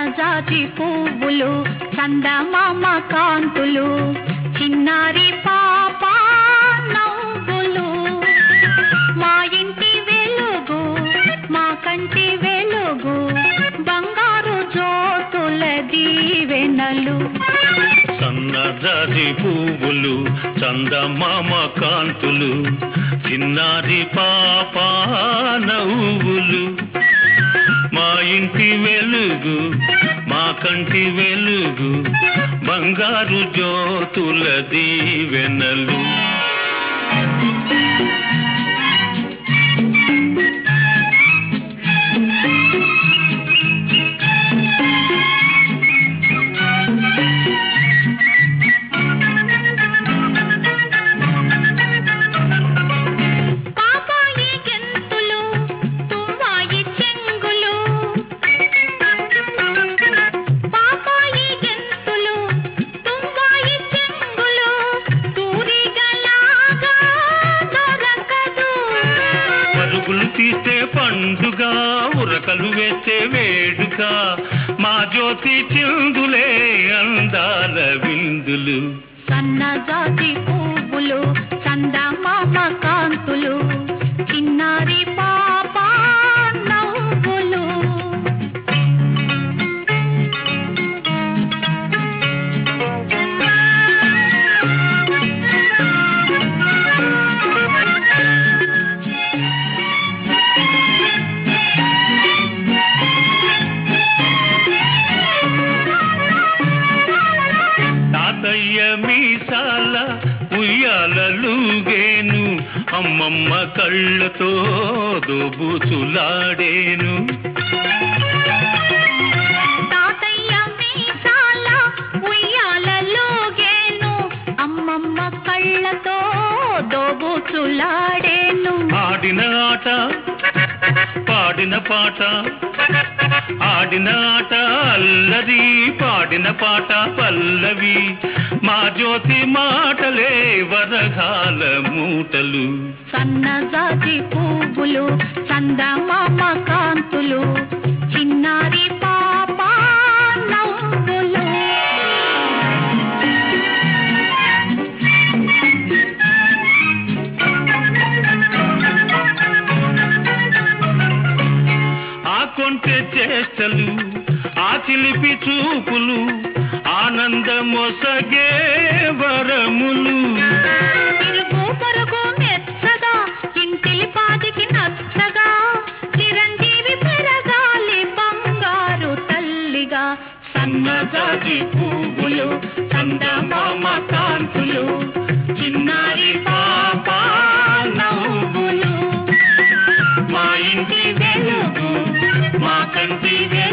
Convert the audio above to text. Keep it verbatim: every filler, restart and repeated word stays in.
సన్నజాజి పువ్వులు చందమామ కాంతులు చిన్నారి పాప నవ్వులు మా ఇంటి వెలుగు మా కంటి వెలుగు బంగారు జ్యోతుల దీవెనలు. సన్నజాజి పువ్వులు చందమామ కాంతులు చిన్నారి పాప నవ్వులు మా ఇంటి వెలుగు మా కంటి వెలుగు బంగారు జ్యోతుల దీవెనలు. పరుగులు తీస్తే పండుగ ఉరకలు వేస్తే వేడుక మా జ్యోతి చిందులే అందాల విందులు. సన్నజాజి పువ్వులు చందమామ కాంతులు చిన్నారి పాప నవ్వులు. తాతయ్య మీసాల ఉయ్యాలలుగేను అమ్మమ్మ కళ్ళతో దోబూచులాడేను. తాతయ్య మీసాల ఉయ్యాలలుగేను అమ్మమ్మ కళ్ళతో దోబూచులాడేను. ఆడిన ఆట పాడిన పాట ఆడిన ఆట అల్లరి పాడిన పాట పల్లవి మా జ్యోతి మాటలే వరగాల మూటలు. సన్నజాజి పువ్వులు చందమామ కాంతులు చిన్నారి పాప నవ్వులు. ఆ కొంటె చేష్టలు ఆ చిలిపి చూపులు ఆనందమొసగే వరములు. తిరుగు పొరుగు మెచ్చగా ఇంటిలి పాదికి నచ్చగా చిరంజీవి పెరగాలి బంగారు తల్లిగా. సన్నజాజి పువ్వులు చందమామ కాంతులు చిన్నారి పాప నవ్వులు మా ఇంటి వెలుగు మా కంటి